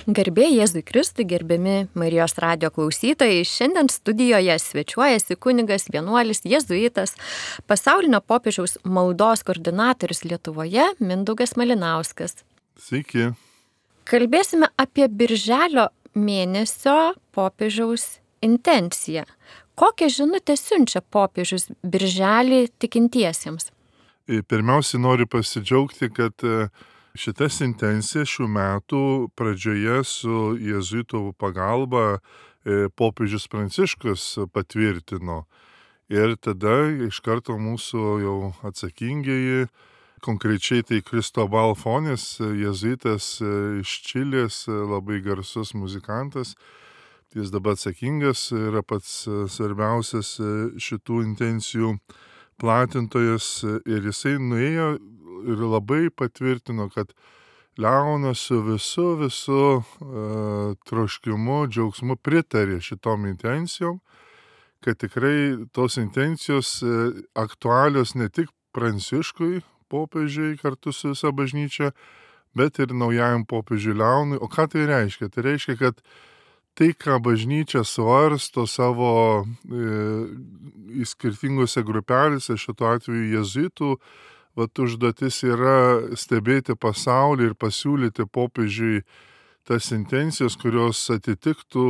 Garbė Jėzui Kristui, gerbiami Marijos radijo klausytojai, šiandien studijoje svečiuojasi kunigas vienuolis jėzuitas, pasaulinio popiežiaus maldos koordinatorius Lietuvoje Mindaugas Malinauskas. Sveiki. Kalbėsime apie birželio mėnesio popiežiaus intenciją. Kokią žinutę siunčia popiežius birželį tikintiesiems? Pirmiausia, noriu pasidžiaugti, kad šitas intencijas šių metų pradžioje su jėzuitų pagalba popiežius Pranciškus patvirtino. Ir tada iš karto mūsų jau atsakingieji, konkrečiai tai Cristobal Fones, jėzuitas iš Čilės, labai garsus muzikantas. Jis dabar atsakingas, yra pats svarbiausias šitų intencijų platintojas ir jisai nuėjo ir labai patvirtino, kad Leonas su visu troškimu, džiaugsmu pritarė šitom intencijom, kad tikrai tos intencijos aktualios ne tik Pranciškui, popiežiui kartu su visa bažnyčia, bet ir naujajam popiežiui Leonui. O ką tai reiškia? Tai reiškia, kad tai, ką bažnyčia svarsto savo skirtingose grupelėse, šituo atveju jėzuitų, užduotis yra stebėti pasaulį ir pasiūlyti popiežiui tas intencijas, kurios atitiktų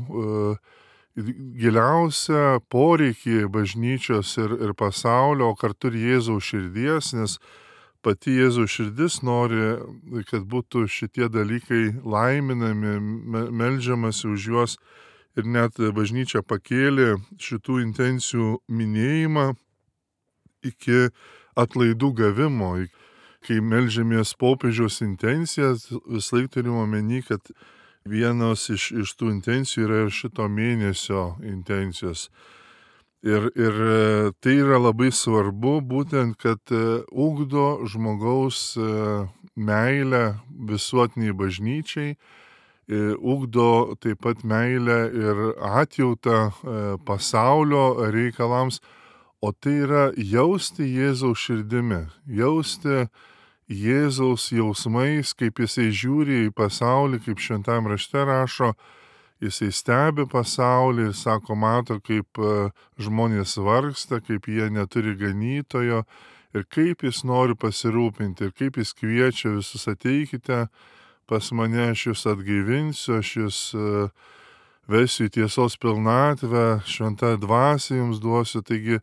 giliausią poreikį bažnyčios ir pasaulio, o kartu ir Jėzaus širdies, nes pati Jėzaus širdis nori, kad būtų šitie dalykai laiminami, meldžiamasi už juos ir net bažnyčia pakėlė šitų intencijų minėjimą iki atlaidų gavimo. Kai meldžiamės popiežiaus intencijas, visąlaik turime omeny, kad vienos iš tų intencijų yra šito mėnesio intencijos. Ir tai yra labai svarbu, būtent, kad ugdo žmogaus meilę visuotiniai bažnyčiai, ugdo taip pat meilę ir atjautą pasaulio reikalams, o tai yra jausti Jėzaus širdimi, jausti Jėzaus jausmais, kaip jisai žiūri į pasaulį, kaip šventam rašte rašo, jisai stebi pasaulį ir sako, mato, kaip žmonės vargsta, kaip jie neturi ganytojo ir kaip jis nori pasirūpinti ir kaip jis kviečia visus ateikite pas mane, aš jūs atgaivinsiu, aš jūs vesiu į tiesos pilnatvę, šventą dvasią jums duosiu. Taigi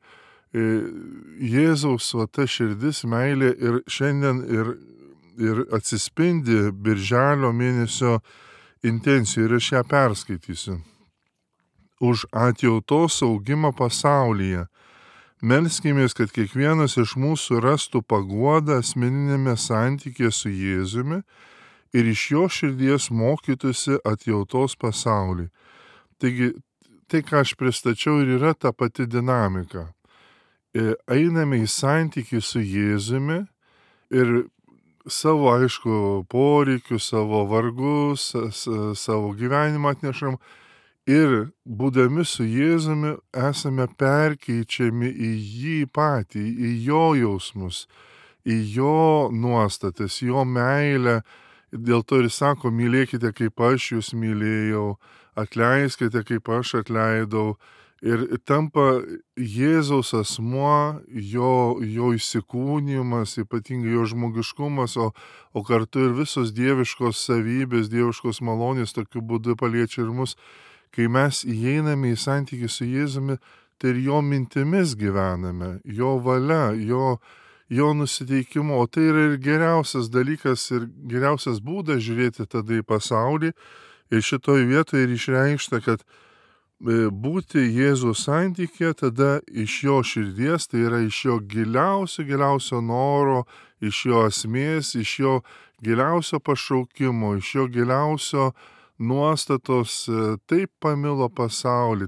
Jėzaus ta širdis, meilė ir šiandien ir atsispindi birželio mėnesio intencijų ir aš ją perskaitysiu. Už atjautos augimą pasaulyje. Melskimės, kad kiekvienas iš mūsų rastų paguodą asmeninėme santykėje su Jėzumi ir iš jo širdies mokytųsi atjautos pasauliui. Taigi, tai, ką aš pristačiau, ir yra ta pati dinamika. Einame į santykį su Jėzumi ir savo, aišku, poreikius, savo vargus, savo gyvenimą atnešam ir būdami su Jėzumi esame perkeičiami į jį patį, į jo jausmus, į jo nuostatas, jo meilę. Dėl to ir sako, mylėkite, kaip aš jūs mylėjau, atleiskite, kaip aš atleidau. Ir tampa Jėzaus asmuo, jo įsikūnijimas, ypatingai jo žmogiškumas, o kartu ir visos dieviškos savybės, dieviškos malonės tokiu būdu paliečia ir mus. Kai mes įeiname į santykį su Jėzumi, tai ir jo mintimis gyvename, jo valia, jo nusiteikimu. O tai yra ir geriausias dalykas ir geriausias būdas žiūrėti tada į pasaulį. Ir šitoj vietoje ir išreikšta, kad būti Jėzaus santykė, tada iš jo širdies, tai yra iš jo giliausio noro, iš jo esmės, iš jo giliausio pašaukimo, iš jo giliausio nuostatos, taip pamilo pasaulį,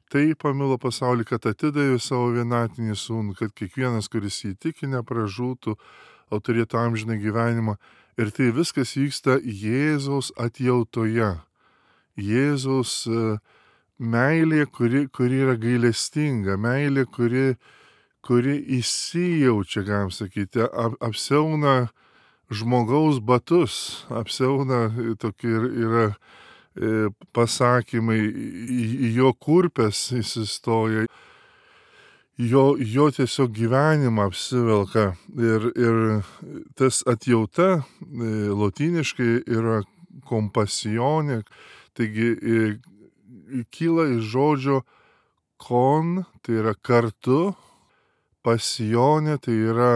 kad atidavė savo vienatinį sūnų, kad kiekvienas, kuris įtiki, nepražūtų, o turėtų amžiną gyvenimą. Ir tai viskas vyksta Jėzaus atjautoje. Jėzaus meilė, kuri yra gailestinga, meilė, kuri įsijaučia, galim sakyti, apsiauna žmogaus batus apsiauna, tokie yra pasakymai, į jo kurpes įsistoja, jo tiesiog gyvenimą apsivelka ir tas atjauta lotyniškai yra kompasione, taigi kyla iš žodžio kon, tai yra kartu, pasijonė, tai yra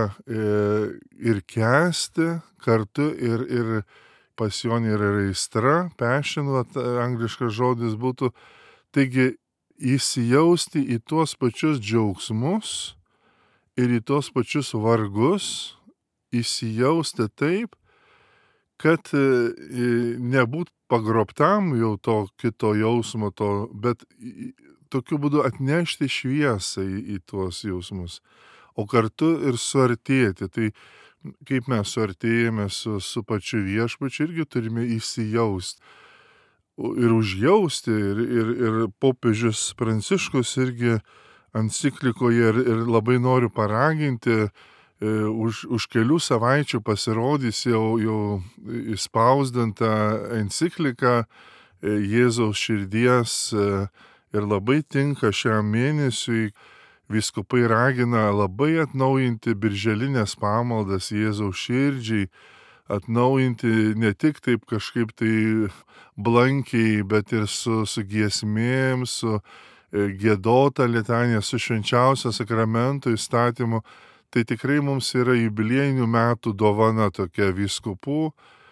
ir kęsti kartu ir pasijonė yra aistra, passion, angliškas žodis būtų. Taigi įsijausti į tuos pačius džiaugsmus ir į tuos pačius vargus, įsijausti taip, kad nebūt pagrobtam jau to kito jausmo, bet tokiu būdu atnešti šviesą į tuos jausmus, o kartu ir suartėti. Tai kaip mes suartėjame su pačiu viešpačiu, irgi turime įsijaust ir užjausti. Ir popiežius Pranciškus irgi enciklikoje ir labai noriu paraginti, už kelių savaičių pasirodys jau įspausdinta enciklika Jėzaus širdies ir labai tinka šiam mėnesiui. Vyskupai ragina labai atnaujinti birželinės pamaldas Jėzaus širdžiai, atnaujinti ne tik taip kažkaip tai blankiai, bet ir su giesmėm, su giedota litanija, su švenčiausio sakramento įstatymu. Tai tikrai mums yra jubiliejinių metų dovana tokia vyskupų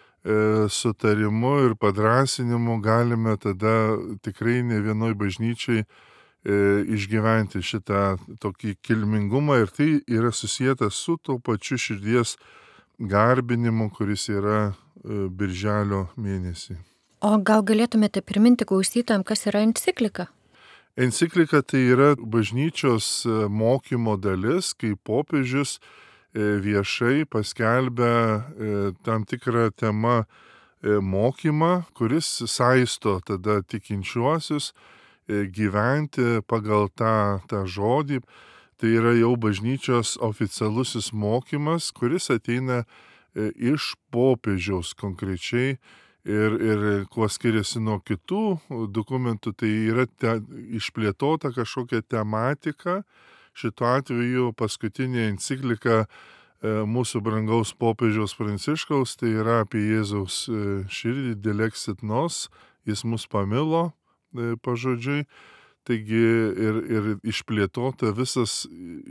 sutarimu ir padrasinimu galime tada tikrai ne vienoj bažnyčiai išgyventi šitą tokį kilmingumą, ir tai yra susijęta su tuo pačiu širdies garbinimu, kuris yra birželio mėnesį. O gal galėtumėte priminti klausytojams, kas yra enciklika? Enciklika tai yra bažnyčios mokymo dalis, kai popiežius viešai paskelbia tam tikrą temą mokymą, kuris saisto tada tikinčiuosius gyventi pagal tą žodį. Tai yra jau bažnyčios oficialusis mokymas, kuris ateina iš popiežiaus konkrečiai ir kuo skiriasi nuo kitų dokumentų, tai yra išplėtota kažkokia tematika. Šituo atveju paskutinė enciklika mūsų brangaus popiežiaus Pranciškaus, tai yra apie Jėzaus širdį, Dilexit Nos, jis mus pamilo pažodžiui. Taigi ir išplėtota visas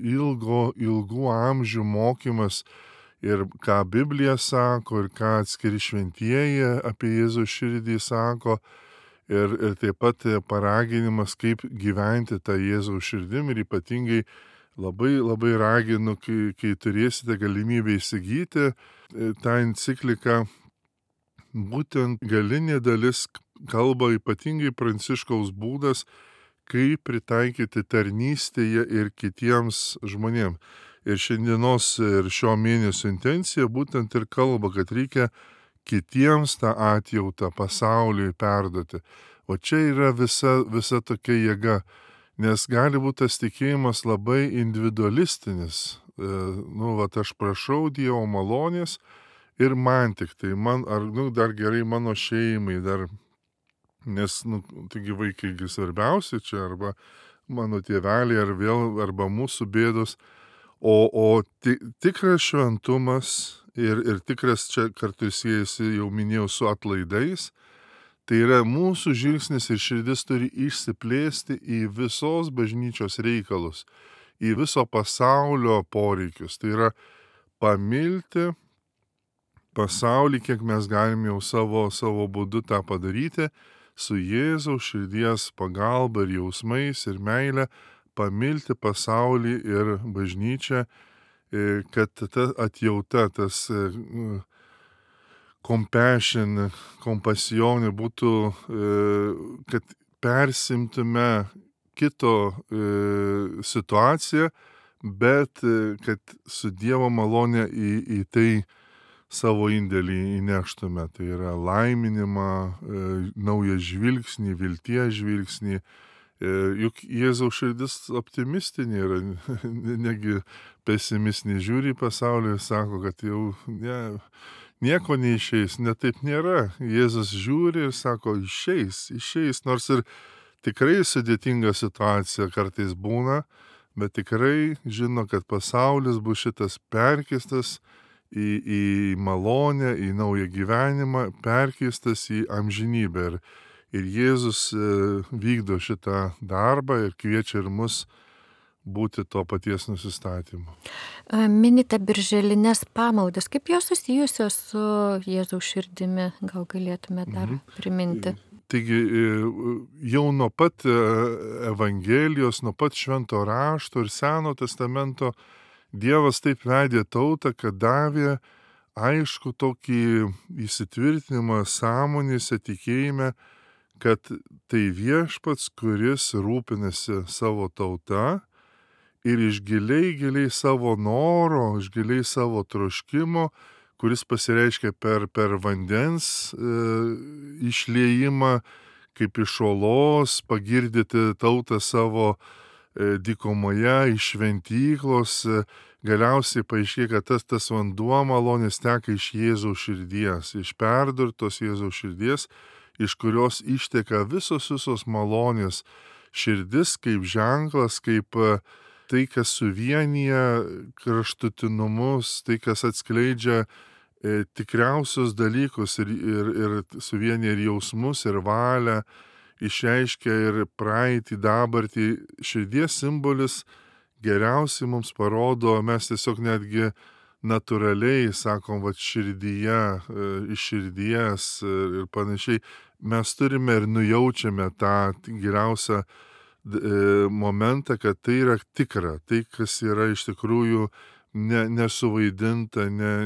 ilgų amžių mokymas ir ką Biblija sako, ir ką atskiri šventieji apie Jėzaus širdį sako, ir taip pat paraginimas, kaip gyventi tą Jėzaus širdim, ir ypatingai labai raginu, kai turėsite galimybę įsigyti tą encikliką, būtent galinė dalis kalba ypatingai Pranciškaus būdas, kaip pritaikyti tarnystėje ir kitiems žmonėms. Ir šiandienos ir šio mėnesio intencija būtent ir kalba, kad reikia kitiems tą atjautą pasauliui perduoti. O čia yra visa tokia jėga, nes gali būti tas tikėjimas labai individualistinis. Aš prašau Dievo malonės ir man tik tai, dar gerai mano šeimai, nes, taigi vaikai svarbiausia čia, arba mano tėveliai, arba mūsų bėdos. O tikras šventumas ir tikras čia kartu siejasi, jau minėjau, su atlaidais, tai yra mūsų žvilgsnis ir širdis turi išsiplėsti į visos bažnyčios reikalus, į viso pasaulio poreikius. Tai yra pamilti pasaulį, kiek mes galime jau savo būdu tą padaryti, su Jėzaus širdies pagalba ir jausmais ir meile, pamilti pasaulį ir bažnyčią, kad ta atjauta, tas compassion, kompasijonė būtų, kad persimtume kito situaciją, bet kad su Dievo malonė į tai savo indėlį įneštume. Tai yra laiminimą, naują žvilgsnį, vilties žvilgsnį. Juk Jėzaus širdis optimistinė yra, negi pesimistinė, žiūri į pasaulį ir sako, kad jau nieko neišeis. Ne, taip nėra. Jėzus žiūri ir sako, išeis, nors ir tikrai sudėtinga situacija kartais būna, bet tikrai žino, kad pasaulis bus šitas perkeistas į malonę, į naują gyvenimą, perkeistas į amžinybę. Ir Jėzus vykdo šitą darbą ir kviečia ir mus būti to paties nusistatymu. Minite birželinės pamaldas, kaip jos susijusios su Jėzaus širdimi, gal galėtume dar priminti? Taigi jau nuo pat Evangelijos, nuo pat Švento rašto ir Seno testamento Dievas taip vedė tautą, kad davė aišku tokį įsitvirtinimą sąmonėse, tikėjime, kad tai viešpats, kuris rūpinasi savo tauta ir iš giliai savo noro, iš giliai savo troškimo, kuris pasireiškia per vandens išliejimą, kaip iš olos, pagirdyti tautą savo dykumoje, iš šventyklos, galiausiai paaiškėja, kad tas vanduo malonės teka iš Jėzaus širdies, iš perdurtos Jėzaus širdies, iš kurios išteka visos malonės. Širdis kaip ženklas, kaip tai, kas suvienyje kraštutinumus, tai, kas atskleidžia tikriausius dalykus ir suvienyje ir jausmus, ir valią, išreiškia ir praeitį, dabartį. Širdies simbolis geriausiai mums parodo, mes tiesiog netgi natūraliai sakom, va širdyje, iš širdies ir panašiai, mes turime ir nujaučiame tą geriausią momentą, kad tai yra tikra, tai, kas yra iš tikrųjų nesuvaidinta,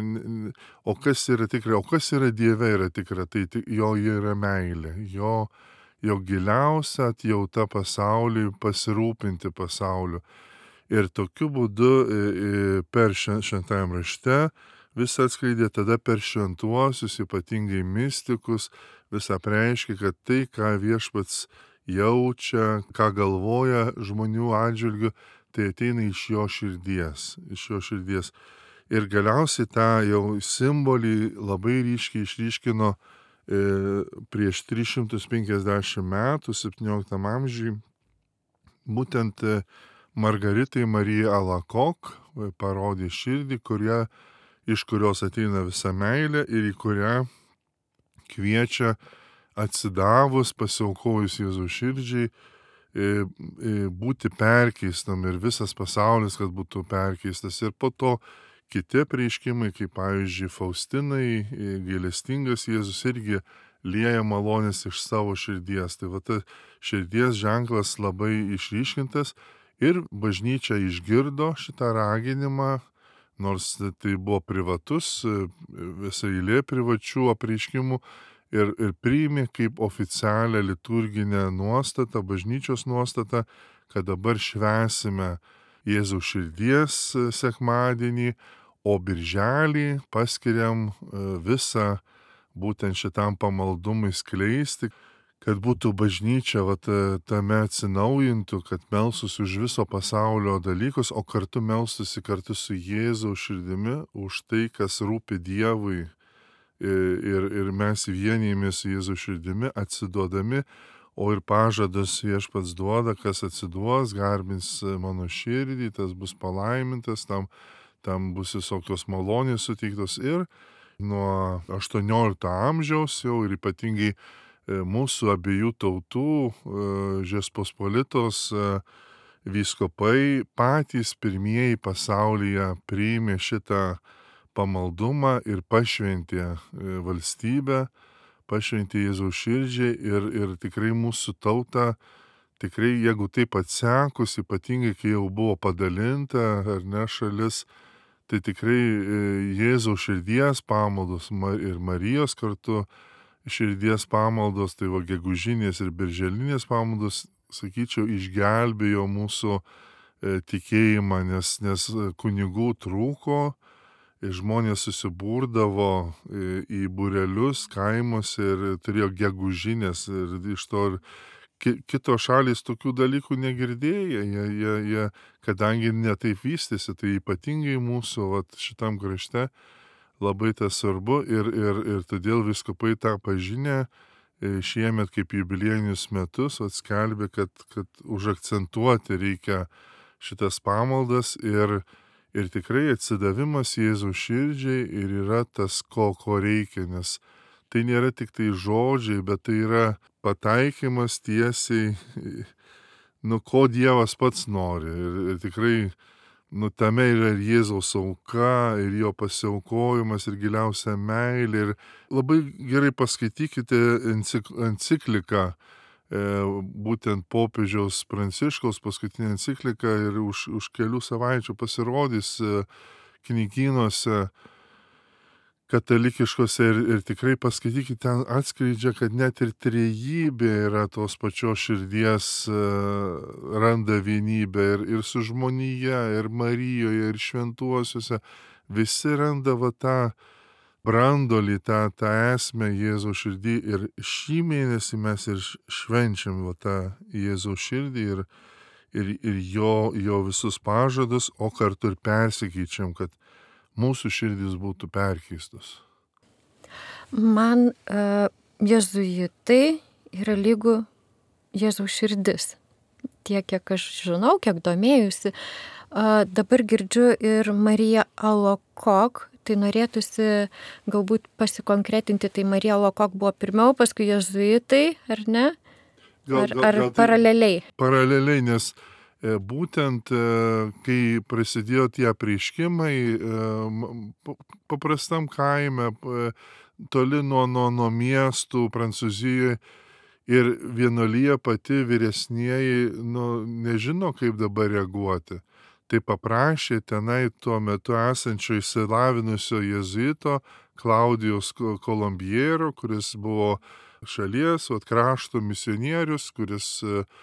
o kas yra tikra, o kas yra Dieve yra tikra, tai jo yra meilė, jo giliausia atjauta pasauliui, pasirūpinti pasauliu. Ir tokiu būdu per šventajam rašte visą atskleidė, tada per šventuosius, ypatingai mistikus, visą apreiškė, kad tai, ką viešpats jaučia, ką galvoja žmonių atžvilgių, tai ateina iš jo širdies. Ir galiausiai tą jau simbolį labai ryškiai išryškino prieš 350 metų, 17 amžiui, būtent Margaritai Marija Alakok parodė širdį, iš kurios ateina visa meilė ir į kurią kviečia atsidavus, pasiaukojus Jėzaus širdžiai, būti perkeistam ir visas pasaulis, kad būtų perkeistas. Ir po to kiti apreiškimai, kaip pavyzdžiui Faustinai, gailestingas Jėzus irgi lieja malonės iš savo širdies. Tai va ta širdies ženklas labai išryškintas ir bažnyčia išgirdo šitą raginimą, nors tai buvo privatus, visa eilė privačių apreiškimų ir priėmė kaip oficialią liturginę nuostatą, bažnyčios nuostatą, kad dabar švęsime Jėzaus širdies sekmadienį, o birželį paskiriam visą būtent šitam pamaldumui skleisti, kad būtų bažnyčia tame atsinaujintų, kad melstųsi už viso pasaulio dalykus, o kartu melstųsi kartu su Jėzaus širdimi už tai, kas rūpi Dievui. Ir mes vienijamės su Jėzaus širdimi, atsiduodami, o ir pažadas viešpats duoda, kas atsiduos, garbins mano širdį, tas bus palaimintas, tam bus visokios malonės suteiktos. Ir nuo 18 amžiaus jau ir ypatingai mūsų abiejų tautų Žečpospolitos vyskupai patys pirmieji pasaulyje priėmė šitą pamaldumą ir pašventė valstybę, pašventė Jėzaus širdžiai ir tikrai mūsų tauta, tikrai jeigu taip atsekus, ypatingai kai jau buvo padalinta ar ne šalis, tai tikrai Jėzaus širdies pamaldos ir Marijos kartu širdies pamaldos, tai va gegužinės ir birželinės pamaldos, sakyčiau, išgelbėjo mūsų tikėjimą, nes kunigų trūko. Žmonės susibūrdavo į būrelius kaimuose ir turėjo gegužinės ir iš to kitos šalys tokių dalykų negirdėjo, jie kadangi netaip vystėsi, tai ypatingai mūsų šitam krašte labai tas svarbu ir todėl vyskupai tą pažinę šiemet kaip jubiliejinius metus atskelbė, kad užakcentuoti reikia šitas pamaldas ir tikrai atsidavimas Jėzaus širdžiai ir yra tas, ko reikia, nes tai nėra tik tai žodžiai, bet tai yra pataikymas tiesiai, ko Dievas pats nori. Ir tikrai, tame yra ir Jėzaus auka, ir jo pasiaukojimas, ir giliausia meilė. Ir labai gerai paskaitykite encikliką, būtent popiežiaus Pranciškaus paskutinė enciklika ir už kelių savaičių pasirodys knygynuose katalikiškose ir tikrai paskaitykite, ten atskleidžia, kad net ir trejybė yra tos pačios širdies, randa vienybę ir su žmonija, ir Marijoje, ir šventuosiuose. Visi randa tą brandolį, tą esmę Jėzaus širdį ir šį mėnesį mes ir švenčiam tą Jėzaus širdį ir jo visus pažadus, o kartu ir persikeičiam, kad mūsų širdys būtų perkeistos. Man jėzuitai yra lygu Jėzaus širdis. Tiek, kiek aš žinau, kiek domėjusi. Dabar girdžiu ir Marija Alacoque, tai norėtųsi galbūt pasikonkretinti, tai Marija Alacoque buvo pirmiau, paskui jėzuitai, ar ne? Ar paraleliai? Paraleliai, nes būtent, kai prasidėjo tie apreiškimai paprastam kaime, toli nuo miestų Prancūzijoje ir vienuolija pati vyresnieji, nežino, kaip dabar reaguoti. Tai paprašė tenai tuo metu esančio išsilavinusio jėzuito Klaudijaus Kolombiero, kuris buvo šalies, krašto misionierius, kuris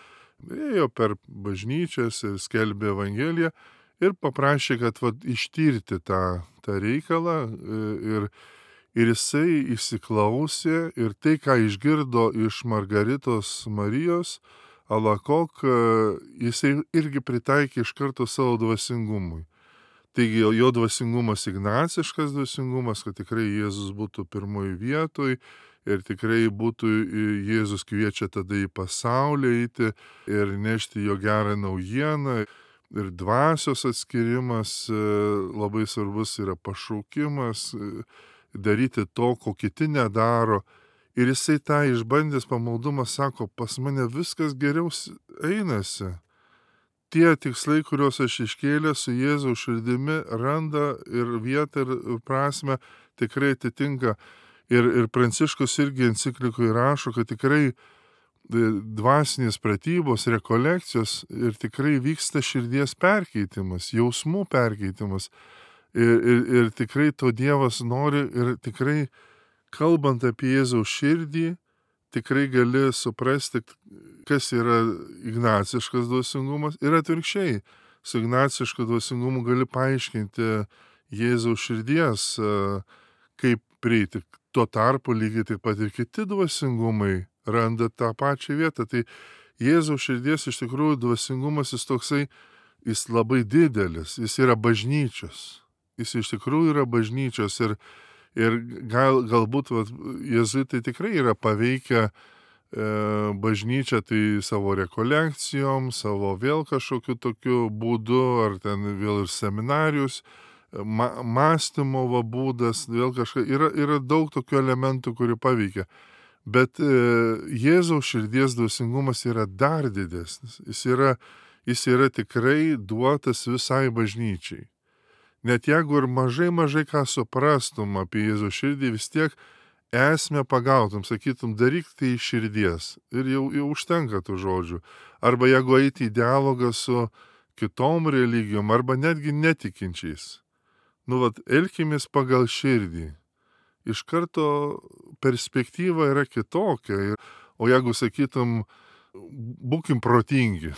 ėjo per bažnyčias ir skelbė Evangeliją ir paprašė, kad ištirti tą reikalą ir jisai įsiklausė ir tai, ką išgirdo iš Margaritos Marijos Alacoque, jisai irgi pritaikė iš karto savo dvasingumui. Taigi jo dvasingumas ignaciškas dvasingumas, kad tikrai Jėzus būtų pirmoji vietoj, ir tikrai būtų Jėzus kviečia tada į pasaulį eiti ir nešti jo gerą naujieną. Ir dvasios atskirimas labai svarbus yra pašaukimas, daryti to, ko kiti nedaro. Ir jisai tą išbandęs pamaldumą sako, pas mane viskas geriau einasi. Tie tikslai, kuriuos aš iškėlė su Jėzaus širdimi, randa ir vietą ir prasme tikrai atitinka. Ir Pranciškus irgi enciklikoje rašo, kad tikrai dvasinės pratybos, rekolekcijos ir tikrai vyksta širdies perkeitimas, jausmų perkeitimas. Ir tikrai to Dievas nori ir tikrai, kalbant apie Jėzaus širdį, tikrai gali suprasti, kas yra ignaciškas dvasingumas ir atvirkščiai. Su ignacišku dvasingumu gali paaiškinti Jėzaus širdies, kaip prieiti. Tuo tarpu lygiai taip pat ir kiti dvasingumai randa tą pačią vietą. Tai Jėzaus širdies iš tikrųjų dvasingumas jis labai didelis, jis yra bažnyčios. Jis iš tikrųjų yra bažnyčios ir galbūt jėzuitai tikrai yra paveikę bažnyčią tai savo rekolekcijom, savo vėl kažkokiu tokiu būdu, ar ten vėl ir seminarijus, mąstymo būdas, vėl yra daug tokių elementų, kurių paveikia. Bet Jėzaus širdies dvasingumas yra dar didesnis. Jis yra tikrai duotas visai bažnyčiai. Net jeigu ir mažai ką suprastum apie Jėzaus širdį, vis tiek esmę pagautum, sakytum, daryk tai iš širdies. Ir jau užtenka tų žodžių. Arba jeigu eiti į dialogą su kitom religijom, arba netgi netikinčiais. Elkimės pagal širdį. Iš karto perspektyva yra kitokia. O jeigu sakytum, būkim protingi,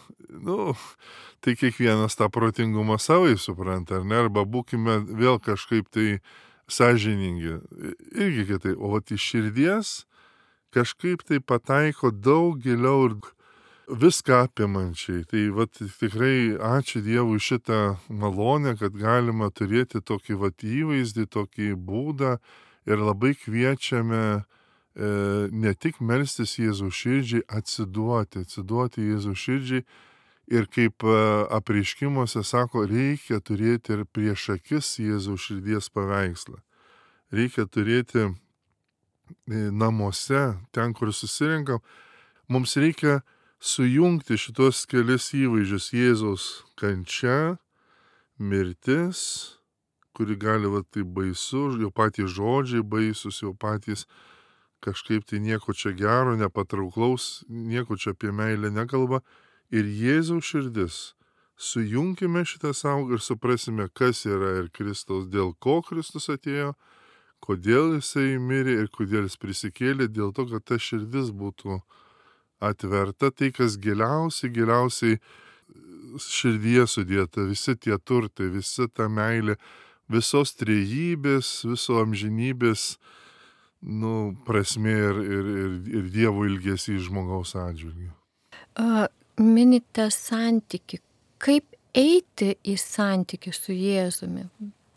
tai kiekvienas tą protingumą savai supranta, ar ne? Arba būkime vėl kažkaip tai sąžiningi. Irgi kitai. O iš širdies kažkaip tai pataiko daug giliau viską apimančiai. Tai vat tikrai ačiū Dievui šitą malonę, kad galima turėti tokį vat įvaizdį, tokį būdą ir labai kviečiame ne tik melstis Jėzaus širdžiai, atsiduoti Jėzaus širdžiai ir kaip apreiškimuose sako, reikia turėti ir prieš akis Jėzaus širdies paveikslą. Reikia turėti namuose, ten, kur susirinkam, mums reikia sujungti šitos kelis įvaizdžius - Jėzaus kančia, mirtis, kuri gali va tai baisu, jo patys žodžiai baisus, jo patys kažkaip tai nieko čia gero, nepatrauklaus, nieko čia apie meilę nekalba. Ir Jėzaus širdis. Sujunkime šitą savo ir suprasime, kas yra ir Kristaus, dėl ko Kristus atėjo, kodėl jisai mirė ir kodėl jis prisikėlė, dėl to, kad ta širdis būtų atverta, tai kas giliausiai širdyje sudėta, visi tie turtai, visa ta meilė, visos trejybės, viso amžinybės, prasmė ir Dievo ilgesį žmogaus atžvilgiu. Minite santyki. Kaip eiti į santyki su Jėzumi?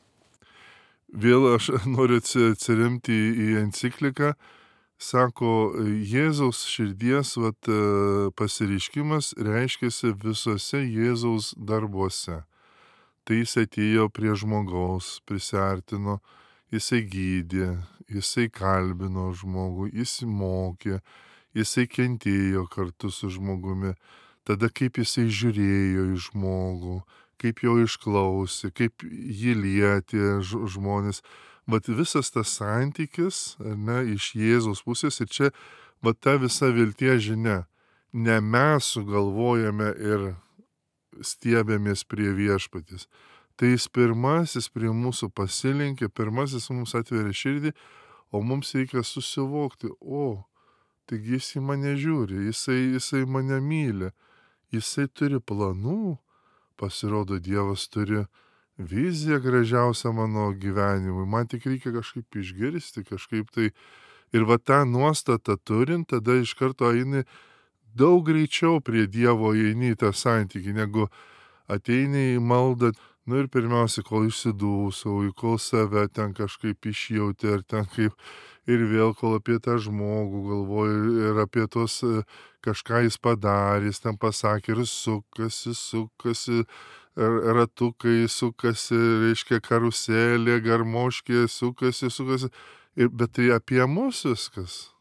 Vėl aš noriu atsiremti į encikliką. Sako, Jėzaus širdies pasireiškimas reiškiasi visose Jėzaus darbuose. Tai jis atėjo prie žmogaus, prisiartino, jisai gydė, jisai kalbino žmogų, jis mokė, jisai kentėjo kartu su žmogumi. Tada kaip jisai žiūrėjo į žmogų, kaip jo išklausė, kaip jį lietė žmonės. Vat visas tas santykis, iš Jėzaus pusės ir čia, ta visa vilties žinia. Ne mes sugalvojame ir stiebėmės prie viešpaties. Tai jis pirmasis prie mūsų pasilinkė, pirmasis mums atveria širdį, o mums reikia susivokti, taigi jis į mane žiūri, jisai mane myli, jisai turi planų, pasirodo Dievas turi viziją gražiausią mano gyvenimui. Man tik reikia kažkaip išgirsti, kažkaip tai. Ir tą nuostatą turint, tada iš karto eini daug greičiau prie Dievo eini į tą santykį, negu ateini į maldą. Ir pirmiausia, kol išsidūsau, kol save ten kažkaip išjauti, ar ten kaip. Ir vėl, kol apie tą žmogų galvoju ir apie tos kažką jis padarė, jis ten pasakė ir sukasi. Ratukai sukasi, reiškia karuselė, garmoškė sukasi. Bet tai apie mus viskas.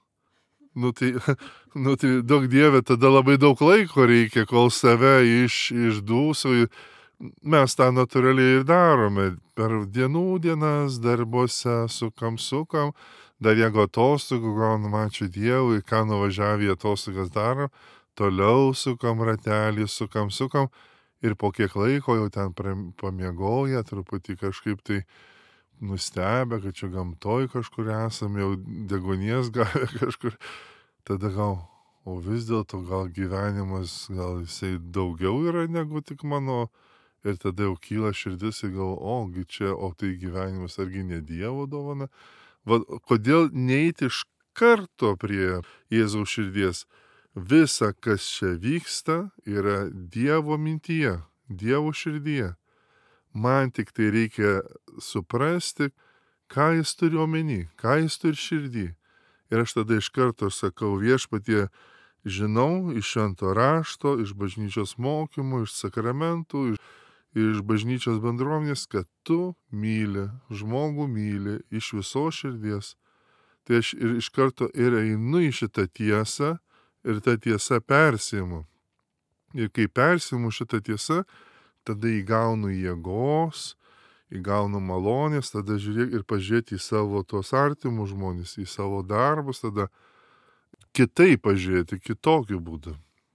Tai daug Dieve, tada labai daug laiko reikia, kol save išdūsau. Mes tą natūraliai ir darome. Per dienas darbuose sukam. Dar jeigu atostogų gaunam, ačiū Dievui, ką nuvažiavę atostogas darom, toliau sukam ratelį, sukam. Ir po kiek laiko jau ten pamiegoja, truputį kažkaip tai nustebę, kad čia gamtoj kažkur esam, jau degonės gavę kažkur. Tada o vis dėlto gal gyvenimas, gal jisai daugiau yra negu tik mano. Ir tada jau kyla širdis ir tai gyvenimas argi ne Dievo dovana. Kodėl neiti iš karto prie Jėzaus širdies? Visa, kas čia vyksta, yra Dievo mintyje, Dievo širdyje. Man tik tai reikia suprasti, ką jis turi omeny, ką jis turi širdį. Ir aš tada iš karto sakau, Viešpatie, žinau iš švento rašto, iš bažnyčios mokymų, iš sakramentų, iš bažnyčios bendruomenės, kad tu myli, žmogų myli iš visos širdies. Tai aš ir iš karto ir einu į šitą tiesą, ir ta tiesa persiimu. Ir kai persiimu šitą tiesą, tada įgaunu jėgos, įgaunu malonės, tada žiūrėk ir pažiūrėti į savo tuos artimus žmonės, į savo darbus, tada kitaip pažiūrėti, kitokiu būdu.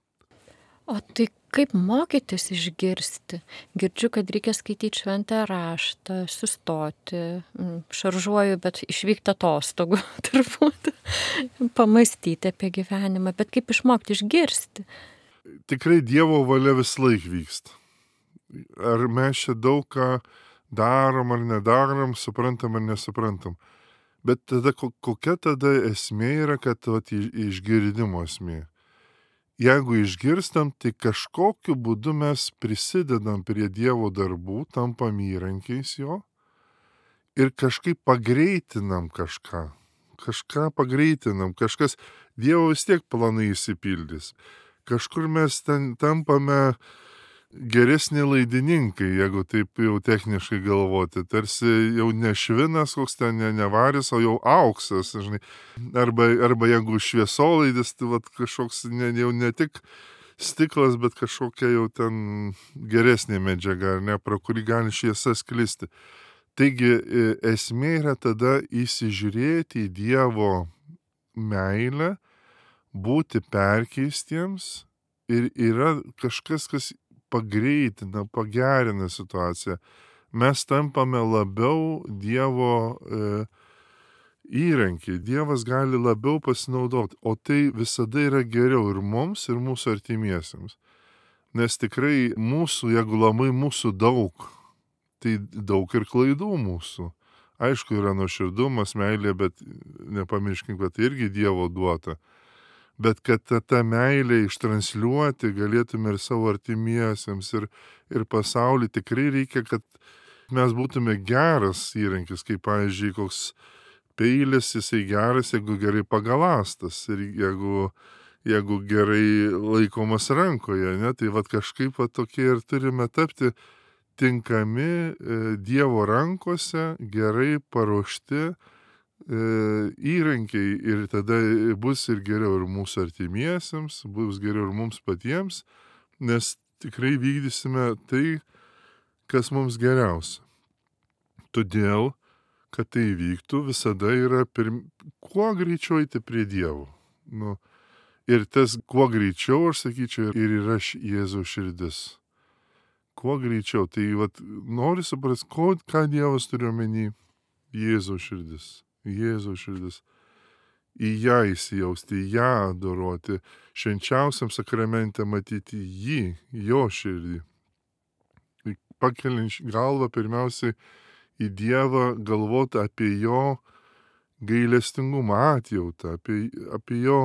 O tai kaip mokytis išgirsti? Girdžiu, kad reikia skaityti šventą raštą, sustoti, šaržuoju, bet išvykti atostogų, turbūt, pamastyti apie gyvenimą, bet kaip išmokti išgirsti? Tikrai Dievo valia vis laik vyksta. Ar mes čia daug ką darom ar nedarom, suprantam ar nesuprantam. Bet tada kokia tada esmė yra, kad išgirdimo esmė? jeigu išgirstam, tai kažkokiu būdu mes prisidedam prie Dievo darbų, tampam įrankiais jo ir kažkaip pagreitinam kažką. Kažką pagreitinam, kažkas Dievo vis tiek planai išsipildys. Kažkur mes ten tampame geresni laidininkai, jeigu taip jau techniškai galvoti. Tarsi jau ne švinas, koks ten ne varis, o jau auksas, žinai. Arba jeigu šviesolaidis, tai vat kažkoks jau ne tik stiklas, bet kažkokia jau ten geresnė medžiaga, ar ne, pro kurį gali šviesa sklisti. Taigi esmė yra tada įsižiūrėti į Dievo meilę, būti perkeistiems ir yra kažkas, kas pagreitina, pagerina situaciją. Mes tampame labiau Dievo įrankiai. Dievas gali labiau pasinaudoti, o tai visada yra geriau ir mums, ir mūsų artimiesiems. Nes tikrai mūsų, jeigu labai mūsų daug, tai daug ir klaidų mūsų. Aišku, yra nuoširdumas, meilė, bet nepamirškim, kad tai irgi Dievo duota. Bet kad tą meilę ištransliuoti galėtume ir savo artimiesiems, ir pasaulį, tikrai reikia, kad mes būtume geras įrankis, kaip, pavyzdžiui, koks peilis, jisai geras, jeigu gerai pagalastas ir jeigu gerai laikomas rankoje, ne? Tai vat kažkaip tokie ir turime tapti tinkami Dievo rankose, gerai paruošti įrankiai ir tada bus ir geriau ir mūsų artimiesiems, bus geriau ir mums patiems, nes tikrai vykdysime tai, kas mums geriausia. Todėl, kad tai vyktų, visada yra kuo greičiau eiti prie Dievo. Ir tas kuo greičiau, aš sakyčiau, ir yra Jėzaus širdis. Kuo greičiau. Tai nori suprasti, ką Dievas turi omeny. Jėzaus širdis. Jėzaus širdis. Į ją įsijausti, į ją adoroti, švenčiausiam sakramente matyti jį, jo širdį. Pakeliant galvą pirmiausiai į Dievą, galvoti apie jo gailestingumą, atjautą, apie jo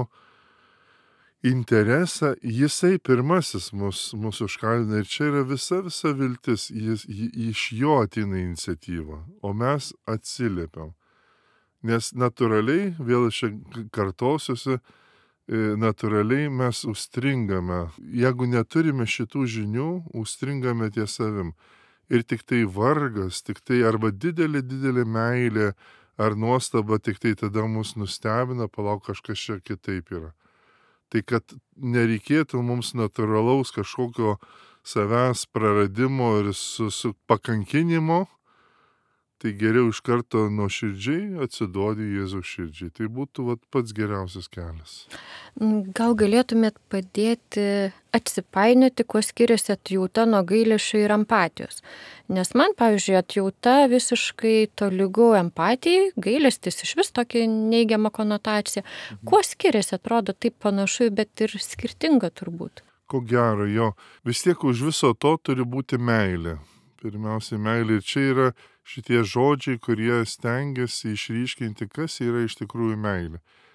interesą. Jisai pirmasis mus užkalbina ir čia yra visa viltis. Iš jo ateina iniciatyva, o mes atsiliepiam. Nes natūraliai, vėl aš kartosiuosi, natūraliai mes užstringame. Jeigu neturime šitų žinių, užstringame ties savim. Ir tik tai vargas, tik tai arba didelė meilė ar nuostaba, tik tai tada mus nustebina, palauk, kažkas čia kitaip yra. Tai kad nereikėtų mums natūralaus kažkokio savęs praradimo ir su pakankinimo, tai geriau iš karto nuoširdžiai atsiduodi Jėzaus širdžiai. Tai būtų pats geriausias kelias. Gal galėtumėt padėti atsipainioti, kuo skiriasi atjauta nuo gailesčio ir empatijos? Nes man, pavyzdžiui, atjauta visiškai tolygu empatijai, gailestis iš vis tokia neigiama konotacija. Kuo skiriasi, atrodo taip panašu, bet ir skirtinga turbūt. Ko gero, jo. Vis tiek už viso to turi būti meilė. Pirmiausiai meilė. Ir čia yra šitie žodžiai, kurie stengiasi išryškinti, kas yra iš tikrųjų meilė.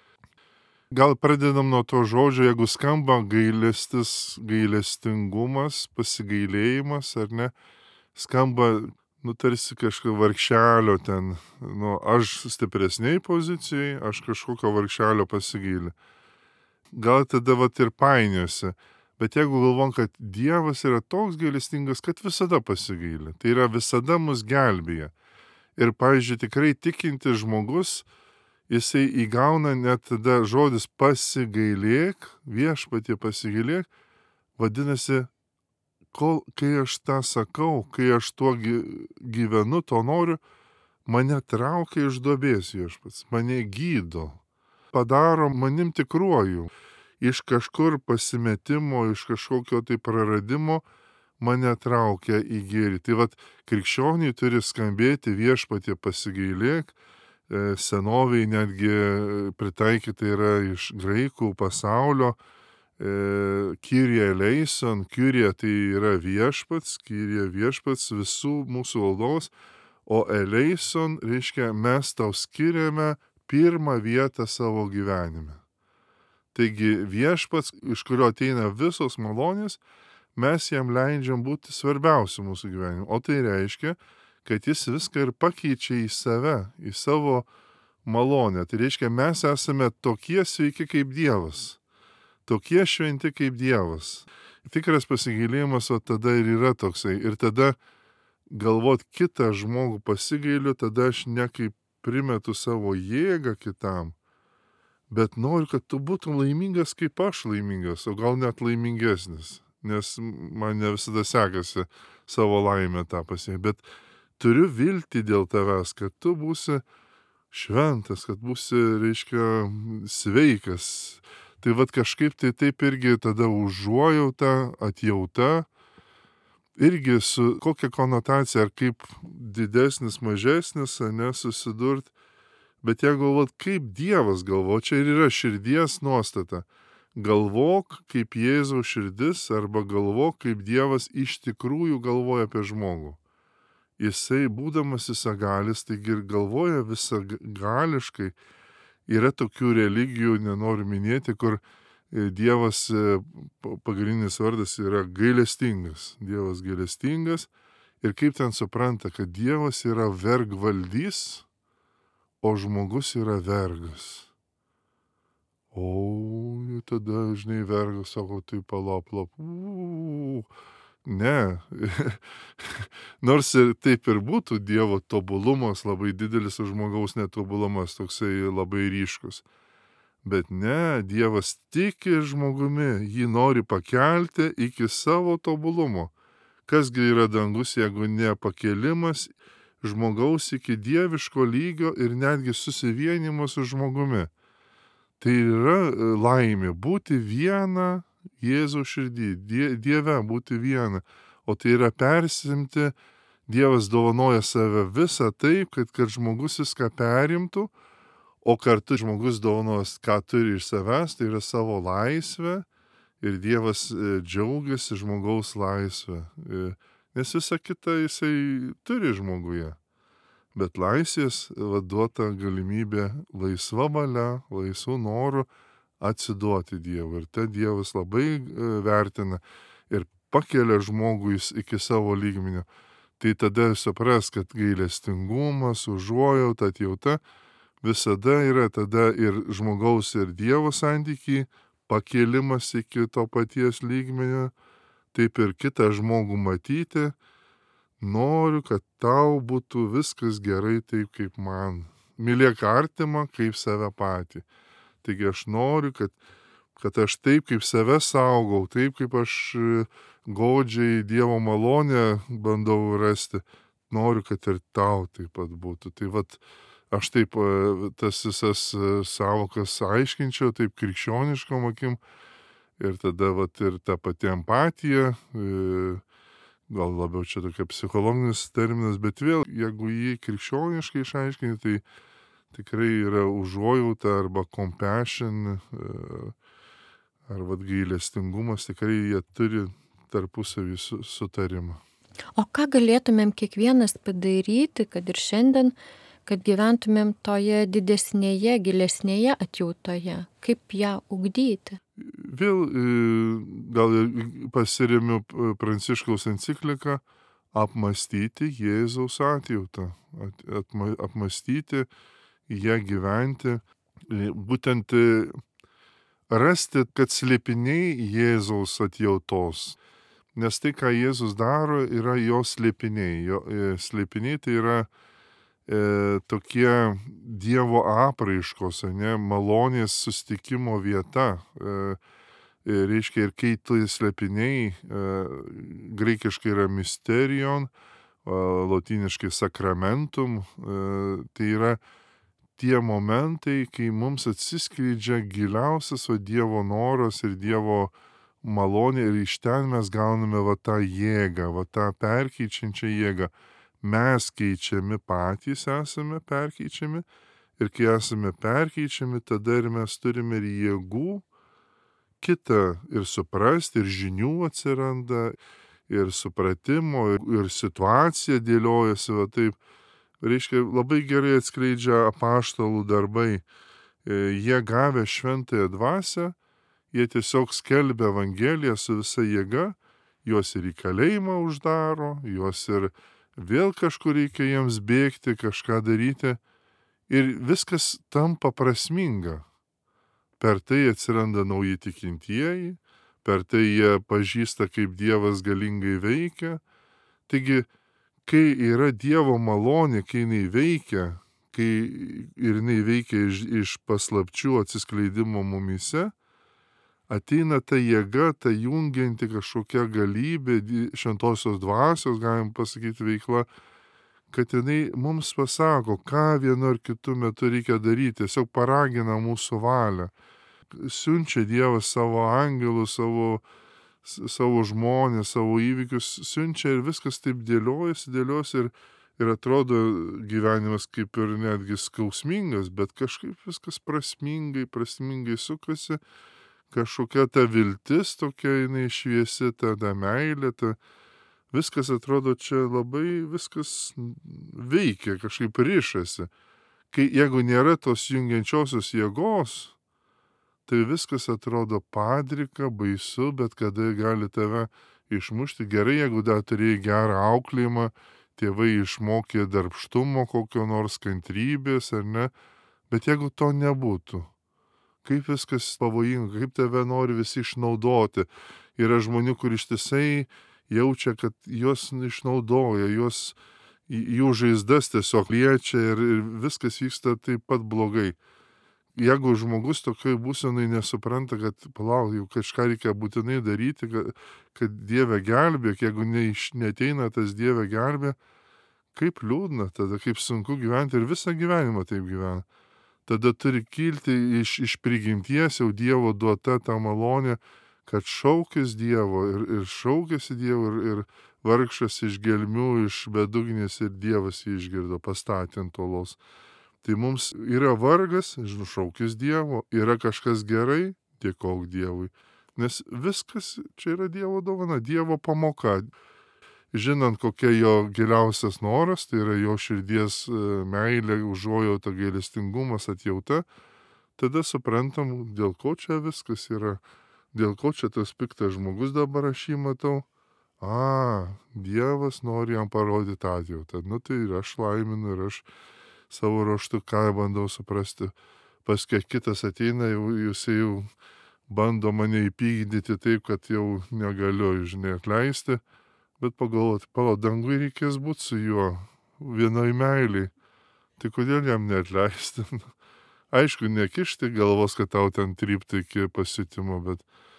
Gal pradedam nuo to žodžio, jeigu skamba gailestis, gailestingumas, pasigailėjimas, ar ne, skamba, tarsi kažkokio vargšelio ten, aš stipresniai pozicijai, aš kažkokio vargšelio pasigailė. Gal tada ir painiuosi. Bet jeigu galvom, kad Dievas yra toks gailestingas, kad visada pasigailė, tai yra visada mus gelbėja. Ir, pavyzdžiui, tikrai tikintis žmogus, jisai įgauna net tada žodis pasigailėk, viešpatie pasigailėk, vadinasi, kai aš tą sakau, kai aš tuo gyvenu, to noriu, mane traukia iš duobės viešpats, mane gydo, padaro manim tikruoju. Iš kažkur pasimetimo, iš kažkokio tai praradimo mane traukia į gėrį. Tai krikščioniai turi skambėti viešpatie pasigailėk, senoviai netgi pritaikyta yra iš graikų pasaulio, Kyrie eleison, Kyrie tai yra viešpats, Kyrie viešpats visų mūsų valdovas, o eleison reiškia mes tau skiriame pirmą vietą savo gyvenime. Taigi viešpats, iš kurio ateina visos malonės, mes jam leidžiam būti svarbiausiu mūsų gyvenimu. O tai reiškia, kad jis viską ir pakeičia į save, į savo malonę. Tai reiškia, mes esame tokie sveiki kaip Dievas, tokie šventi kaip Dievas. Tikras pasigailėjimas, o tada ir yra toksai. Ir tada galvot kitą žmogų pasigailiu, tada aš ne kaip primetu savo jėgą kitam, bet noriu, kad tu būtum laimingas kaip aš laimingas, o gal net laimingesnis, nes man ne visada sekasi savo laimę tą pasiekti, bet turiu viltį dėl tavęs, kad tu būsi šventas, kad būsi, reiškia, sveikas. Tai vat kažkaip tai taip irgi tada užuojauta, atjauta, irgi su kokia konotacija, ar kaip didesnis, mažesnis, ane, susidurt. Bet jeigu galvot, kaip Dievas galvo, čia ir yra širdies nuostata. Galvok, kaip Jėzaus širdis, arba galvok, kaip Dievas iš tikrųjų galvoja apie žmogų. Jisai, būdamas visagalis, taigi ir galvoja visagališkai. Yra tokių religijų, nenoriu minėti, kur Dievas pagrindinis vardas yra gailestingas. Dievas gailestingas. Ir kaip ten supranta, kad Dievas yra vergvaldys, o žmogus yra vergas. O, tada, žinai, vergas sako, tai palap. Ne. Nors ir taip ir būtų, Dievo tobulumas labai didelis, o žmogaus netobulumas toksai labai ryškus. Bet ne, Dievas tiki žmogumi, jį nori pakelti iki savo tobulumo. Kasgi yra dangus, jeigu ne pakelimas žmogaus iki dieviško lygio ir netgi susivienimo su žmogumi. Tai yra laimė būti viena Jėzaus širdį, Dieve būti viena. O tai yra persimti, Dievas dovanoja save visą taip, kad žmogus viską perimtų, o kartu žmogus dovanos, ką turi iš savęs, tai yra savo laisvę, ir Dievas džiaugiasi žmogaus laisvę. Nes visą kitą jisai turi žmoguje. Bet laisvės duota galimybė laisva valia, laisvų norų atsiduoti Dievui. Ir ta Dievas labai vertina ir pakelia žmogų iki savo lygmenio. Tai tada supras, kad gailestingumas, užuojauta, atjauta visada yra tada ir žmogaus ir Dievo santykiai, pakėlimas iki to paties lygmenio, taip ir kitą žmogų matyti. Noriu, kad tau būtų viskas gerai taip, kaip man. Mylėk artimą kaip save patį. Taigi aš noriu, kad aš taip, kaip save saugau, taip, kaip aš godžiai Dievo malonę bandau rasti, noriu, kad ir tau taip pat būtų. Tai vat aš taip tas visas savokas aiškinčiau, taip krikščioniškom akim, ir tada vat ir ta pati empatija, gal labiau čia tokia psichologinis terminas, bet vėl, jeigu jį krikščioniškai išaiškinti, tai tikrai yra užuojauta arba compassion, arba gailestingumas, tikrai jie turi tarpusavį sutarimą. O ką galėtumėm kiekvienas padaryti, kad ir šiandien, kad gyventumėm toje didesnėje, gilesnėje atjautoje? Kaip ją ugdyti? Vėl gal pasiremiu Pranciškaus encikliką apmąstyti Jėzaus atjautą, apmąstyti ją gyventi, būtent rasti, kad slėpiniai Jėzaus atjautos. Nes tai, ką Jėzus daro, yra jo slėpiniai. Jo slėpiniai tai yra tokie Dievo apraiškos, ne, malonės sustikimo vieta. Reiškia, ir kai tu slėpiniai, graikiškai yra mysterion, lotyniškai sakramentum, tai yra tie momentai, kai mums atsiskleidžia giliausias Dievo noras ir Dievo malonė, ir iš ten mes gauname va tą jėgą, va tą perkeičiančią jėgą. Mes keičiami patys, esame perkeičiami, ir kai esame perkeičiami, tada ir mes turime ir jėgų kitą ir suprasti, ir žinių atsiranda, ir supratimo, ir situacija dėliojasi, va taip. Reiškia, labai gerai atskleidžia apaštalų darbai. Jie gavę šventąją dvasią, jie tiesiog skelbia Evangeliją su visa jėga, juos ir į kalėjimą uždaro, juos ir vėl kažkur reikia jiems bėgti, kažką daryti. Ir viskas tampa prasminga. Per tai atsiranda nauji tikintieji, per tai jie pažįsta, kaip Dievas galingai veikia. Taigi, kai yra Dievo malonė, kai jinai veikia, kai ir jinai veikia iš paslapčių atsiskleidimo mumyse, ateina ta jėga, ta jungianti kažkokia galybė, šventosios dvasios, galim pasakyti, veikla, kad jinai mums pasako, ką vienu ar kitu metu reikia daryti, tiesiog paragina mūsų valią. Siunčia Dievas savo angelus, savo žmonės, savo įvykius, siunčia ir viskas taip dėliojasi ir atrodo gyvenimas kaip ir netgi skausmingas, bet kažkaip viskas prasmingai sukasi, kažkokia ta viltis tokia jinai šviesi, ta meilė, viskas atrodo čia labai, viskas veikia, kažkaip rišasi. Jeigu nėra tos jungiančiosios jėgos, tai viskas atrodo padrika, baisu, bet kada gali tave išmušti. Gerai, jeigu dar turėjai gerą auklėjimą, tėvai išmokė darbštumo, kokio nors kantrybės ar ne, bet jeigu to nebūtų, kaip viskas pavojinga, kaip tave nori visi išnaudoti. Yra žmonių, kur ištisai jaučia, kad juos išnaudoja, jų žaizdas tiesiog liečia ir viskas vyksta taip pat blogai. Jeigu žmogus tokioj būsenai nesupranta, kad palauk, jau kažką reikia būtinai daryti, kad Dieve gelbėk, jeigu neateina tas Dieve gelbė, kaip liūdna tada, kaip sunku gyventi ir visą gyvenimą taip gyvena. Tada turi kilti iš prigimties jau Dievo duota ta malonė, kad šaukis Dievo ir šaukėsi Dievo ir vargšas iš gelmių, iš bedugnės ir Dievas jį išgirdo, pastatė ant uolos. Tai mums yra vargas, šaukis Dievo, yra kažkas gerai, dėkok Dievui. Nes viskas čia yra Dievo dovana, Dievo pamoka. Žinant, kokia jo giliausias noras, tai yra jo širdies meilė, užuojauta, gailestingumas, atjauta, tada suprantam, dėl ko čia viskas yra, dėl ko čia tas piktas žmogus dabar aš jį matau. Dievas nori jam parodyti atjautą. Tai ir aš laiminu, ir aš savo ruoštų, ką bandau suprasti. Paskui kitas ateina, jisai jau bando mane įpykdyti taip, kad jau negaliu, atleisti. Bet pagalvoti, dangui reikės būti su juo, vienoj meiliai. Tai kodėl jam neatleisti? Aišku, nekišti galvos, kad tau ten trypti iki pasiutimo, bet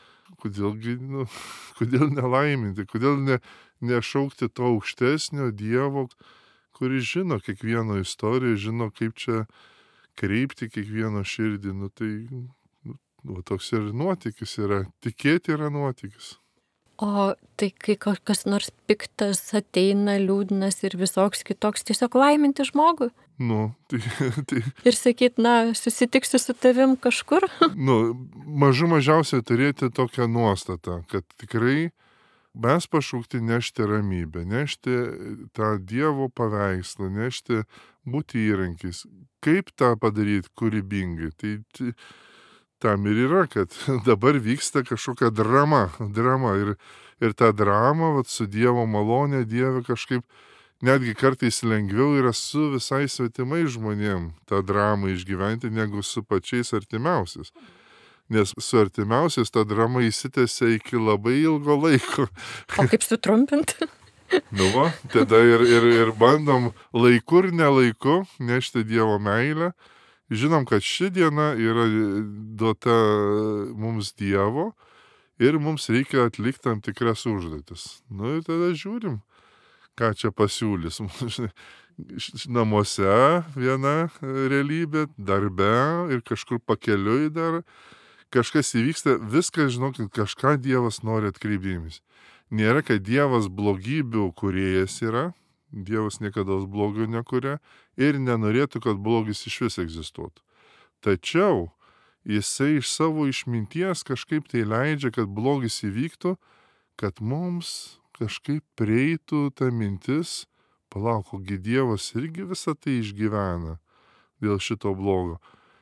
kodėl nelaiminti, kodėl nešaukti to aukštesnio Dievo, kuris žino kiekvieno istoriją, žino, kaip čia kreipti kiekvieno širdį. Toks ir nuotykis yra. Tikėti yra nuotykis. O tai kai kas nors piktas ateina, liūdnas ir visoks kitoks, tiesiog laiminti žmogų? Tai. Ir sakyt, susitiksiu su tavim kažkur? Mažiausiai turėti tokią nuostatą, kad tikrai mes pašaukti nešti ramybę, nešti tą Dievo paveikslą, būti įrankiais. Kaip tą padaryti kūrybingai? Tai tam ir yra, kad dabar vyksta kažkokia drama ir ta drama, su Dievo malonė, Dieve kažkaip netgi kartais lengviau yra su visai svetimai žmonėm tą dramą išgyventi, negu su pačiais artimiausiais. Nes su artimiausiais ta drama įsitęsia iki labai ilgo laiko. O kaip sutrumpinti? Tada ir bandom laiku ir nelaiku nešti Dievo meilę. Žinom, kad ši diena yra duota mums Dievo ir mums reikia atlikti tam tikras užduotis. Ir tada žiūrim, ką čia pasiūlys. Namuose viena realybė, darbe ir kažkur pakeliui dar kažkas įvyksta. Viskas, žinokit, kažką Dievas nori atkreipdėmės. Nėra, kad Dievas blogybių kūrėjas yra. Dievas niekada blogio nekuria ir nenorėtų, kad blogis iš vis egzistuotų. Tačiau jisai iš savo išminties kažkaip tai leidžia, kad blogis įvyktų, kad mums kažkaip prieitų ta mintis, palauk, ogi Dievas irgi visą tai išgyvena dėl šito blogo.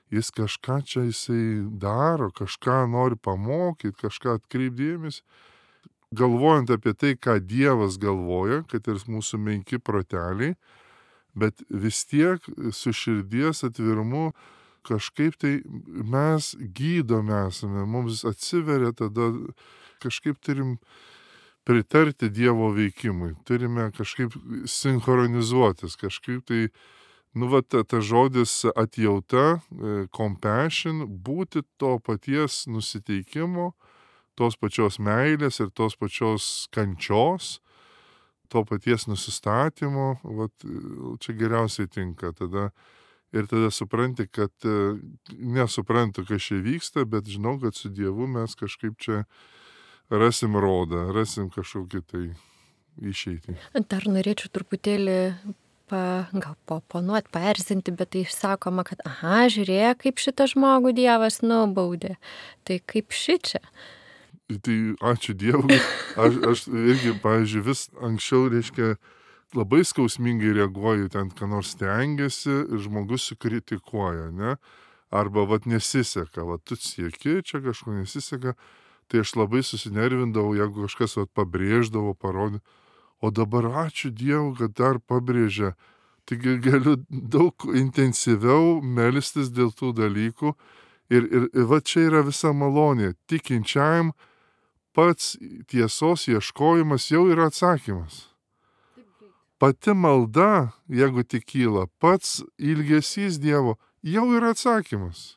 jis kažką čia jisai daro, kažką nori pamokyti, kažką atkreipdėmės. Galvojant apie tai, ką Dievas galvoja, kad ir mūsų menki proteliai, bet vis tiek su širdies atvirumu kažkaip tai mes gydomi esame, mums atsiveria tada, kažkaip turim pritarti Dievo veikimui, turime kažkaip sinchronizuotis, kažkaip tai, tas žodis atjauta, compassion, būti to paties nusiteikimo, tos pačios meilės ir tos pačios kančios, to paties nusistatymo, čia geriausiai tinka tada. Ir tada supranti, kad nesuprantu, kas čia vyksta, bet žinau, kad su Dievu mes kažkaip čia rasim rodą, rasim kažkokį tai išeitį. Dar norėčiau truputėlį gal paoponuot, paerzinti, bet tai sakoma, kad žiūrėk, kaip šitą žmogų Dievas nubaudė. Tai kaip šičia? Tai ačiū Dievui. Aš irgi, pavyzdžiui, vis anksčiau, labai skausmingai reaguoju ten, ką nors stengiasi ir žmogus sukritikuoja, ne? Arba nesiseka, tu sieki, čia kažko nesiseka, tai aš labai susinervindavau, jeigu kažkas pabrėždavo, parodė. O dabar ačiū Dievui, kad dar pabrėžia. Taigi galiu daug intensyviau melstis dėl tų dalykų. Ir čia yra visa malonė. Tikinčiajam pats tiesos ieškojimas jau yra atsakymas. Pati malda, jeigu tik kyla, pats ilgesys Dievo jau yra atsakymas.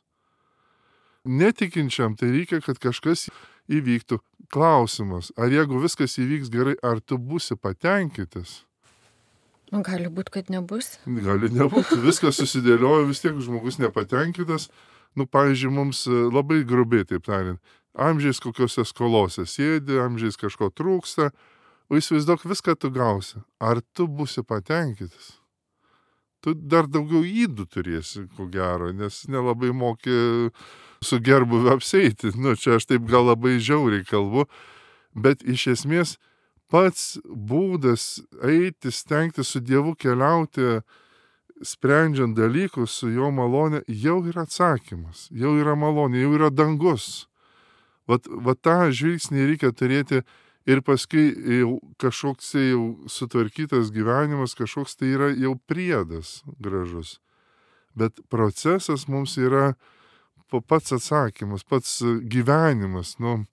Netikinčiam tai reikia, kad kažkas įvyktų. Klausimas, ar jeigu viskas įvyks gerai, ar tu būsi patenkintas? Gali būti, kad nebus. Gali nebūti. Viskas susidėliojo, vis tiek žmogus nepatenkintas. Pavyzdžiui, mums labai grubiai, taip tariant, amžiais kokiuose skolose sėdi, amžiais kažko trūksta, o įsivaizduok, viską tu gausi. Ar tu būsi patenkintas? Tu dar daugiau ydų turėsi, ko gero, nes nelabai moki su gerbuviu apseiti. Čia aš taip gal labai žiauriai kalbu, bet iš esmės pats būdas eiti, stengti su Dievu keliauti, sprendžiant dalykus su jo malonė, jau yra atsakymas, jau yra malonė, jau yra dangus. Tą žvilgsnį reikia turėti ir paskui jau kažkoks jau sutvarkytas gyvenimas, kažkoks tai yra jau priedas gražus. Bet procesas mums yra pats atsakymas, pats gyvenimas.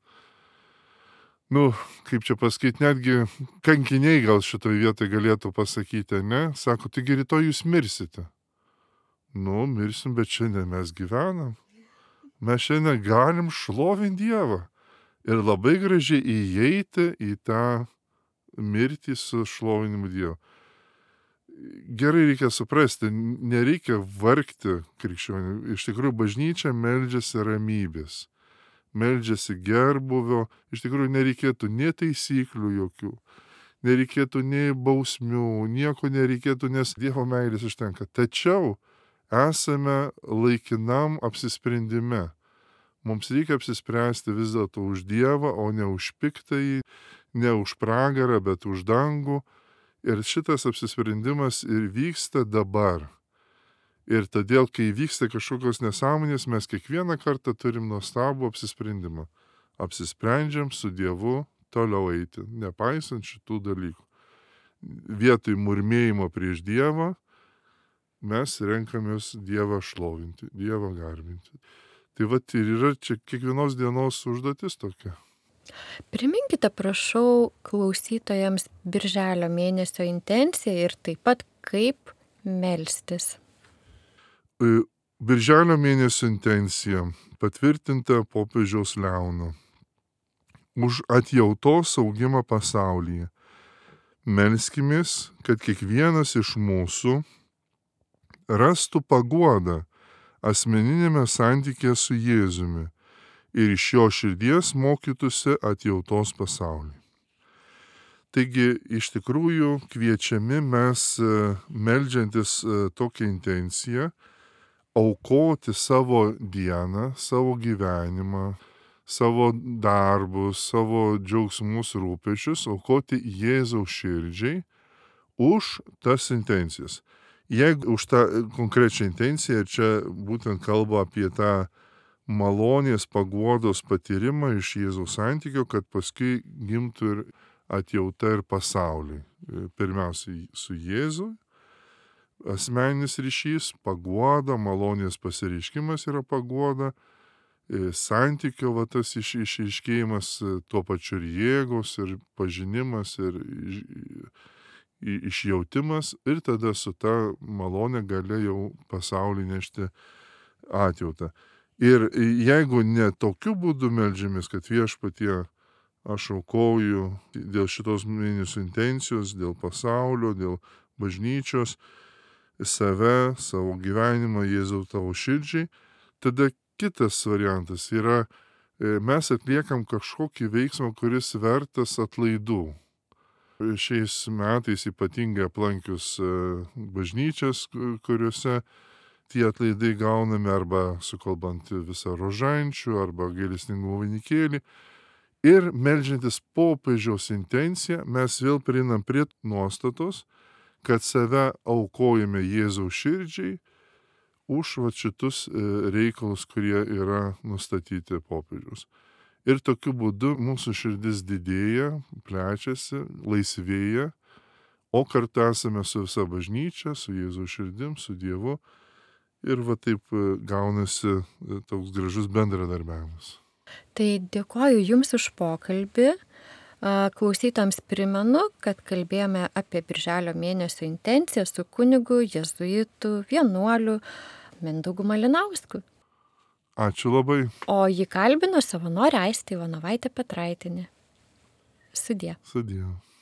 Kaip čia pasakyti, netgi kankiniai gal šitoje vietoje galėtų pasakyti, ne? Sako, taigi rytoj jūs mirsite. Mirsim, bet šiandien mes gyvenam. Mes šiandien galim šlovinti Dievą. Ir labai gražiai įeiti į tą mirtį su šlovinimu Dievu. Gerai reikia suprasti, nereikia vargti krikščionių. Iš tikrųjų, bažnyčia meldžiasi ramybės. Meldžiasi gerbuvio, iš tikrųjų nereikėtų nei taisyklių jokių, nereikėtų nei bausmių, nieko nereikėtų, nes Dievo meilės užtenka. Tačiau esame laikinam apsisprendime. Mums reikia apsispręsti vis dėlto už Dievą, o ne už piktąjį, ne už pragarą, bet už dangų. Ir šitas apsisprendimas ir vyksta dabar. Ir todėl, kai vyksta kažkokios nesąmonės, mes kiekvieną kartą turim nuostabų apsisprendimą. Apsisprendžiam su Dievu toliau eiti, nepaisant šitų dalykų. Vietoj murmėjimo prieš Dievą, mes renkamės Dievą šlovinti, Dievą garbinti. Tai ir yra čia kiekvienos dienos užduotis tokia. Priminkite, prašau, klausytojams Birželio mėnesio intenciją ir taip pat kaip melstis. Birželio mėnesio intencija patvirtinta popiežiaus Leono. Už atjautos augimą pasaulyje. Melskimės, kad kiekvienas iš mūsų rastų paguodą asmeninėme santykėje su Jėzumi ir iš jo širdies mokytųsi atjautos pasaulyje. Taigi, iš tikrųjų, kviečiami mes, meldžiantis tokią intenciją, aukoti savo dieną, savo gyvenimą, savo darbus, savo džiaugsmus, rūpešius, aukoti Jėzaus širdžiai už tas intencijas. Jeigu už tą konkrečią intenciją, čia būtent kalba apie tą malonės paguodos patyrimą iš Jėzaus santykio, kad paskui gimtų ir atjauta ir pasauliui. Pirmiausiai su Jėzu, asmeninis ryšys, paguoda, malonės pasireiškimas yra paguoda, santykio va tas išryškėjimas, tuo pačiu ir jėgos, ir pažinimas, ir išjautimas, ir tada su ta malonė gali jau pasaulį nešti atjautą. Ir jeigu ne tokiu būdu meldžiamės, kad Viešpatie aš aukoju dėl šitos mėnesio intencijos, dėl pasaulio, dėl bažnyčios, save, savo gyvenimą, Jėzau tavo širdžiai, tada kitas variantas yra, mes atliekam kažkokį veiksmą, kuris vertas atlaidų. Šiais metais ypatingai aplankius bažnyčias, kuriuose tie atlaidai gaunami arba sukalbant visą rožančių, arba gailestingumo vainikėlį. Ir meldžiantis popiežiaus intenciją, mes vėl prieinam prie nuostatos, kad save aukojame Jėzaus širdžiai už šitus reikalus, kurie yra nustatyti popiežiaus. Ir tokiu būdu mūsų širdis didėja, plečiasi, laisvėja, o kartu esame su visa bažnyčia, su Jėzaus širdim, su Dievu. Ir va taip gaunasi toks gražus bendradarbiavimas. Tai dėkoju Jums už pokalbį. Klausytams primenu, kad kalbėjome apie Birželio mėnesio intenciją su kunigu, jėzuitu, vienuoliu Mindaugu Malinausku. Ačiū labai. O jį kalbino savanorė Aistė Ivanovaitė Petraitienė. Sudie. Sudie.